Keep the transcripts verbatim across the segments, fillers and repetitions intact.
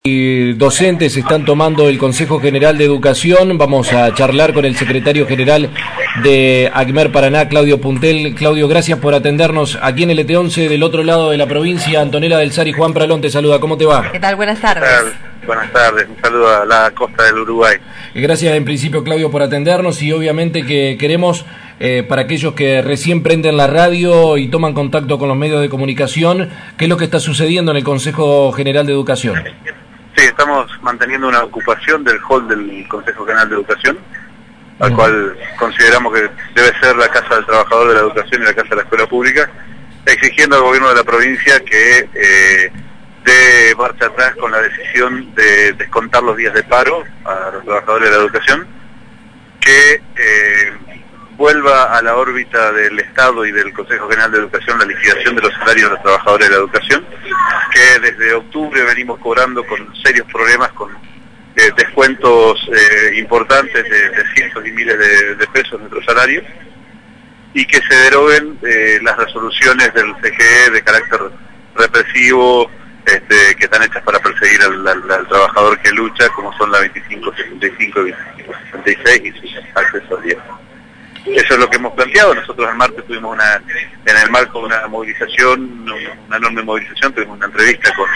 Y docentes están tomando el Consejo General de Educación. Vamos a charlar con el secretario general de ACMER Paraná, Claudio Puntel. Claudio, gracias por atendernos aquí en el E T once del otro lado de la provincia. Antonella del Sar y Juan Pralón te saluda. ¿Cómo te va? ¿Qué tal? Buenas tardes. Buenas tardes, un saludo a la costa del Uruguay. Gracias en principio, Claudio, por atendernos, y obviamente que queremos, eh, para aquellos que recién prenden la radio y toman contacto con los medios de comunicación, ¿qué es lo que está sucediendo en el Consejo General de Educación? Sí, estamos manteniendo una ocupación del hall del Consejo General de Educación, al uh-huh. cual consideramos que debe ser la Casa del Trabajador de la Educación y la Casa de la Escuela Pública, exigiendo al gobierno de la provincia que eh, dé marcha atrás con la decisión de descontar los días de paro a los trabajadores de la educación, que eh, vuelva a la órbita del Estado y del Consejo General de Educación la liquidación de los salarios de los trabajadores de la educación, que desde octubre venimos cobrando con serios problemas, con eh, descuentos eh, importantes de, de cientos y miles de, de pesos en nuestros salarios, y que se deroguen eh, las resoluciones del C G E de carácter represivo este, que están hechas para perseguir al, al, al trabajador que lucha, como son la veinticinco sesenta y cinco y veinticinco sesenta y seis y sus accesos días. Eso es lo que hemos planteado. Nosotros el martes tuvimos una, en el marco de una movilización, una enorme movilización, tuvimos una entrevista con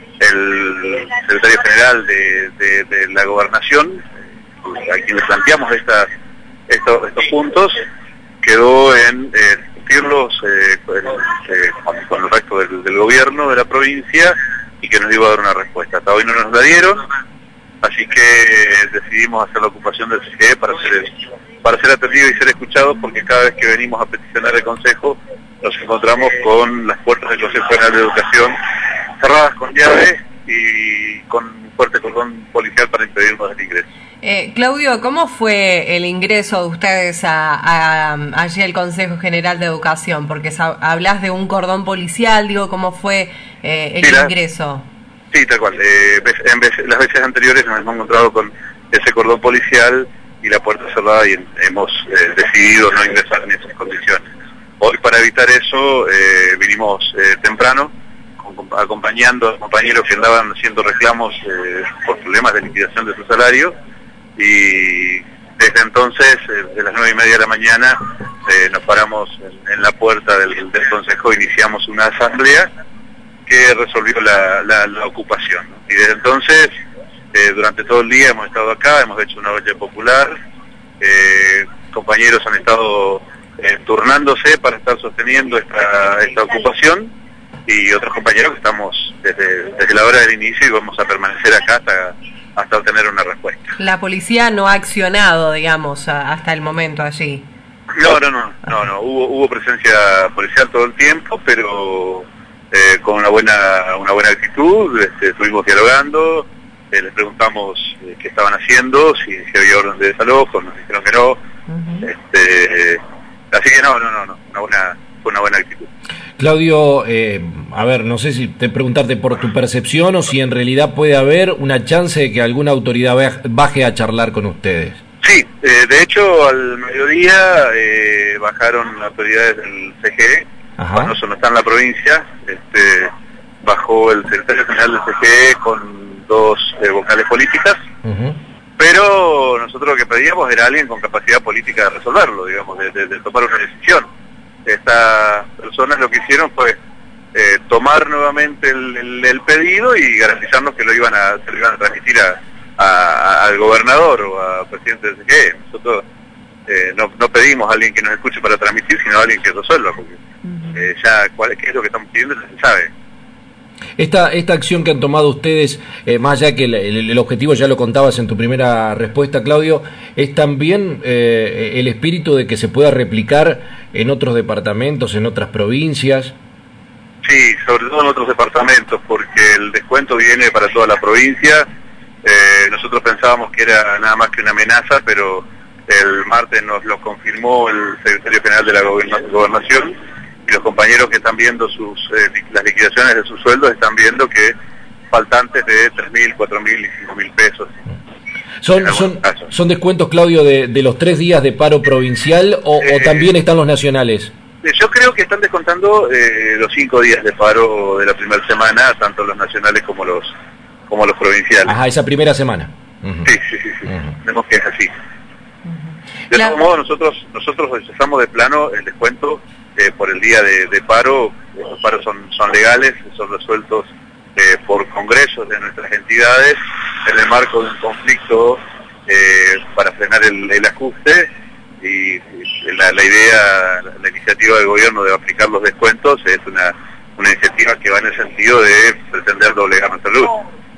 el secretario general de, de, de la Gobernación, a quien le planteamos estas, estos, estos puntos. Quedó en eh, discutirlos eh, con, eh, con, con el resto del, del gobierno de la provincia, y que nos iba a dar una respuesta. Hasta hoy no nos la dieron, así que decidimos hacer la ocupación del C G E para ser, para ser atendido y ser escuchado, porque cada vez que venimos a peticionar el Consejo nos encontramos con las puertas del Consejo General de Educación cerradas con llave y con un fuerte cordón policial para impedirnos el ingreso. Eh, Claudio, ¿cómo fue el ingreso de ustedes a, a, a allí al Consejo General de Educación? Porque hablas de un cordón policial, digo, ¿cómo fue eh, el sí, la, ingreso? Sí, tal cual. Eh, en vez, las veces anteriores nos hemos encontrado con ese cordón policial y la puerta cerrada, y hemos eh, decidido no ingresar en esas condiciones. Hoy, para evitar eso, eh, vinimos eh, temprano, con, acompañando a compañeros que andaban haciendo reclamos eh, por problemas de liquidación de su salario. Y desde entonces, de las nueve y media de la mañana, eh, nos paramos en, en la puerta del, del Consejo, iniciamos una asamblea que resolvió la, la, la ocupación, ¿no? Y desde entonces, eh, durante todo el día hemos estado acá, hemos hecho una olla popular, eh, compañeros han estado eh, turnándose para estar sosteniendo esta, esta ocupación, y otros compañeros que estamos desde, desde la hora del inicio, y vamos a permanecer acá hasta... hasta obtener una respuesta. La policía no ha accionado, digamos, a, hasta el momento allí. No, no, no, no, no. Hubo, hubo presencia policial todo el tiempo, pero eh, con una buena, una buena actitud. Este, estuvimos dialogando, eh, les preguntamos eh, qué estaban haciendo, si, si había orden de desalojo, nos dijeron que no. Uh-huh. Este, así que no, no, no, no, una buena, una buena actitud. Claudio, eh, a ver, no sé si te preguntarte por tu percepción o si en realidad puede haber una chance de que alguna autoridad baje a charlar con ustedes. Sí, eh, de hecho al mediodía eh, bajaron las autoridades del C G E, cuando eso no está en la provincia, este, bajó el secretario general del C G E con dos eh, vocales políticas, uh-huh. pero nosotros lo que pedíamos era alguien con capacidad política de resolverlo, digamos, de, de, de tomar una decisión. Estas personas lo que hicieron fue eh, tomar nuevamente el, el, el pedido y garantizarnos que lo iban a, se lo iban a transmitir a, a, al gobernador o al presidente del C G E. Nosotros eh, no, no pedimos a alguien que nos escuche para transmitir, sino a alguien que resuelva, porque eh, ya cuál, qué es lo que estamos pidiendo ya se sabe. Esta, esta acción que han tomado ustedes, eh, más allá que el, el, el objetivo ya lo contabas en tu primera respuesta, Claudio, es también eh, el espíritu de que se pueda replicar en otros departamentos, en otras provincias. Sí, sobre todo en otros departamentos, porque el descuento viene para toda la provincia. Eh, nosotros pensábamos que era nada más que una amenaza, pero el martes nos lo confirmó el secretario general de la Gobernación, y los compañeros que están viendo sus eh, las liquidaciones de sus sueldos están viendo que faltantes de tres mil, cuatro mil y cinco mil pesos. ¿Son, son, son descuentos, Claudio, de, de los tres días de paro provincial o, eh, o también están los nacionales? Yo creo que están descontando eh, los cinco días de paro de la primera semana, tanto los nacionales como los como los provinciales. Ajá, esa primera semana. Uh-huh. Sí, sí, sí, sí. Uh-huh. Vemos que es así. Uh-huh. De todos modos, nosotros nosotros rechazamos de plano el descuento eh, por el día de, de paro. Los paros son, son legales, son resueltos eh, por congresos de nuestras entidades en el marco de un conflicto eh, para frenar el, el ajuste, y la, la idea, la, la iniciativa del gobierno de aplicar los descuentos es una, una iniciativa que va en el sentido de pretender doblegar nuestra luz.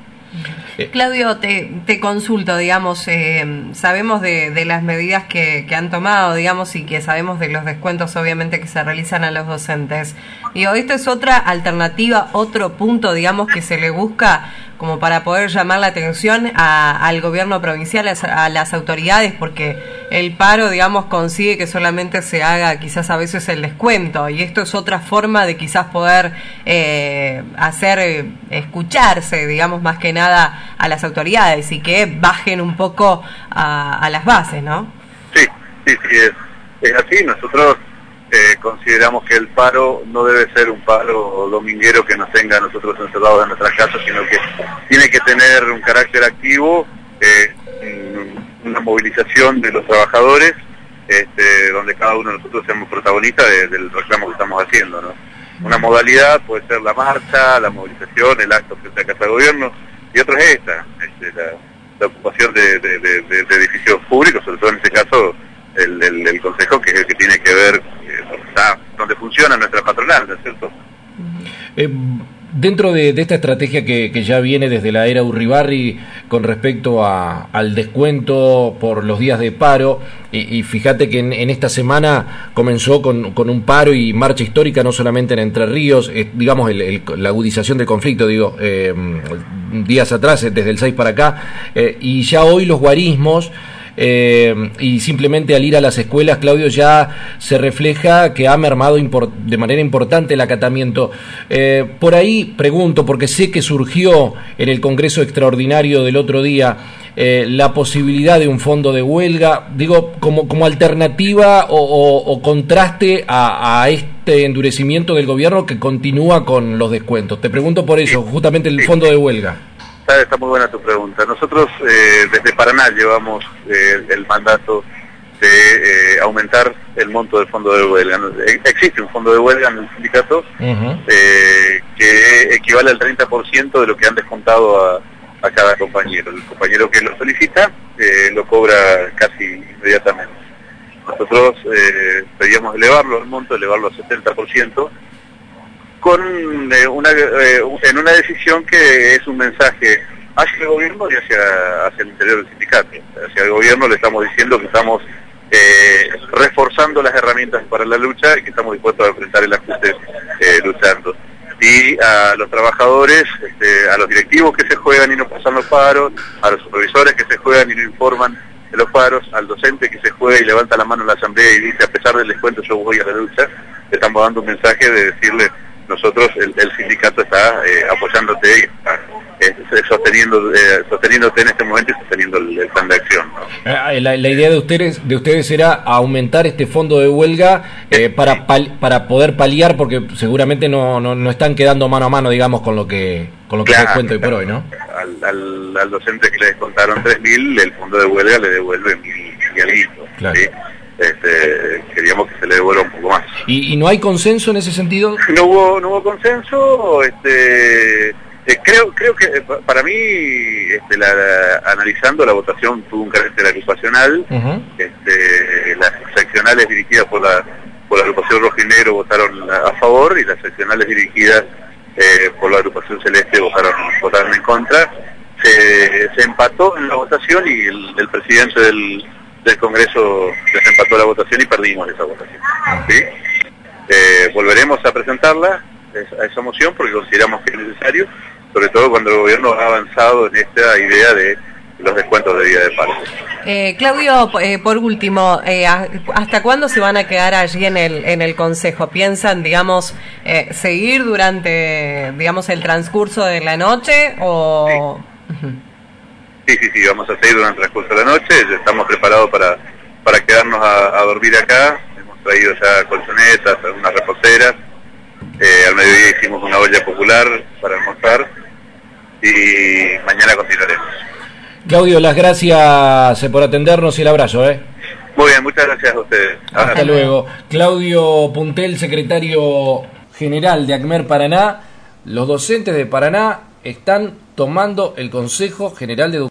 Claudio, te, te consulto, digamos, eh, sabemos de, de las medidas que, que han tomado, digamos, y que sabemos de los descuentos, obviamente, que se realizan a los docentes. Digo, ¿esta es otra alternativa, otro punto, digamos, que se le busca como para poder llamar la atención a, al gobierno provincial, a, a las autoridades? Porque el paro, digamos, consigue que solamente se haga quizás a veces el descuento, y esto es otra forma de quizás poder eh, hacer eh, escucharse, digamos, más que nada a las autoridades, y que bajen un poco a, a las bases, ¿no? Sí, sí, sí, es, es así. Nosotros eh, consideramos que el paro no debe ser un paro dominguero que nos tenga a nosotros encerrados en nuestras casas, sino que tiene que tener un carácter activo, eh, una movilización de los trabajadores, este, donde cada uno de nosotros seamos protagonistas de, del reclamo que estamos haciendo, ¿no? Una modalidad puede ser la marcha, la movilización, el acto frente a Casa de Gobierno, y otra es esta, este, la, la ocupación de, de, de, de, de edificios públicos, sobre todo en este caso el, el, el Consejo, que es el que tiene que ver eh, donde, está, donde funciona nuestra patronal, ¿no es cierto? Eh, dentro de, de esta estrategia que, que ya viene desde la era Urribarri con respecto a, al descuento por los días de paro, y, y fíjate que en, en esta semana comenzó con, con un paro y marcha histórica, no solamente en Entre Ríos, eh, digamos el, el, la agudización del conflicto, digo, eh, días atrás, desde el seis para acá, eh, y ya hoy los guarismos, Eh, y simplemente al ir a las escuelas, Claudio, ya se refleja que ha mermado import- de manera importante el acatamiento. Eh, por ahí pregunto, porque sé que surgió en el Congreso Extraordinario del otro día eh, la posibilidad de un fondo de huelga, digo, como, como alternativa o, o, o contraste a, a este endurecimiento del gobierno que continúa con los descuentos. Te pregunto por eso, justamente el fondo de huelga. Está muy buena tu pregunta. Nosotros eh, desde Paraná llevamos eh, el mandato de eh, aumentar el monto del fondo de huelga. Existe un fondo de huelga en el sindicato uh-huh. eh, que equivale al treinta por ciento de lo que han descontado a, a cada compañero. El compañero que lo solicita eh, lo cobra casi inmediatamente. Nosotros eh, pedíamos elevarlo al monto, elevarlo al setenta por ciento, con eh, una eh, en una decisión que es un mensaje hacia el gobierno y hacia, hacia el interior del sindicato. Hacia el gobierno le estamos diciendo que estamos eh, reforzando las herramientas para la lucha y que estamos dispuestos a enfrentar el ajuste eh, luchando. Y a los trabajadores, este, a los directivos que se juegan y no pasan los paros, a los supervisores que se juegan y no informan de los paros, al docente que se juega y levanta la mano en la asamblea y dice, a pesar del descuento yo voy a la lucha, le estamos dando un mensaje de decirle, nosotros, el, el sindicato está eh, apoyándote y está eh, sosteniendo, eh, sosteniéndote en este momento y sosteniendo el, el plan de acción, ¿no? La, la idea de ustedes de ustedes era aumentar este fondo de huelga eh, para pal, para poder paliar, porque seguramente no, no no están quedando mano a mano, digamos, con lo que con lo que claro, se cuenta hoy claro. por hoy, ¿no? Al, al, al docente que le descontaron tres mil, el fondo de huelga le devuelve mil y algo, claro. ¿sí? Este, queríamos que se le devuelva un poco más. ¿Y, y no hay consenso en ese sentido? No hubo no hubo consenso. Este, eh, creo creo que eh, para mí, este, la, la, analizando la votación tuvo un carácter agrupacional. Uh-huh. Este, las seccionales dirigidas por la por la agrupación rojo y negro votaron a, a favor, y las seccionales dirigidas eh, por la agrupación celeste votaron votaron en contra. Se, se empató en la votación y el, el presidente del del Congreso desempató la votación y perdimos esa votación, ¿sí? Eh, volveremos a presentarla, a esa moción, porque consideramos que es necesario, sobre todo cuando el gobierno ha avanzado en esta idea de los descuentos de día de paro. Eh, Claudio, eh, por último, eh, ¿hasta cuándo se van a quedar allí en el en el Consejo? ¿Piensan, digamos, eh, seguir durante, digamos, el transcurso de la noche o...? Sí. Sí, sí, sí, vamos a seguir durante el transcurso de la noche, ya estamos preparados para, para quedarnos a, a dormir acá, hemos traído ya colchonetas, algunas reposeras, eh, al mediodía hicimos una olla popular para almorzar, y mañana continuaremos. Claudio, las gracias por atendernos y el abrazo, ¿eh? Muy bien, muchas gracias a ustedes. Hasta, Hasta luego. Claudio Puntel, secretario general de ACMER Paraná. Los docentes de Paraná están tomando el Consejo General de Educación.